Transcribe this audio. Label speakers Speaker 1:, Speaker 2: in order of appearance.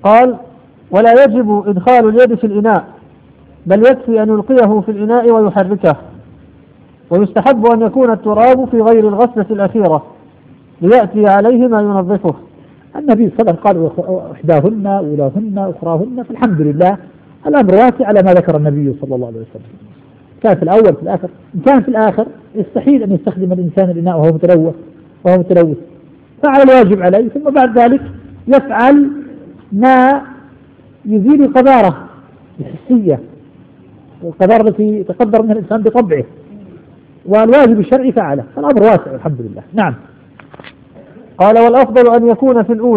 Speaker 1: قال: ولا يجب إدخال اليد في الإناء، بل يكفي أن يلقيه في الإناء ويحركه، ويستحب أن يكون التراب في غير الغسلة الأخيرة ليأتي عليه ما ينظفه.
Speaker 2: النبي صلى الله عليه وسلم قال: إحداهن أولاهن أخراهن، فالحمد لله الأمر واسع على ما ذكر النبي صلى الله عليه وسلم. كان في الأول في الآخر، إن كان في الآخر يستحيل أن يستخدم الإنسان الإناء وهو متلوث، فعل الواجب عليه، ثم بعد ذلك يفعل ما يزيل القذارة الحسية، القذارة التي يتقدر منها الإنسان بطبعه، والواجب الشرعي فعله، فالأمر واسع الحمد لله. نعم.
Speaker 1: قال: والأفضل أن يكون في الأولى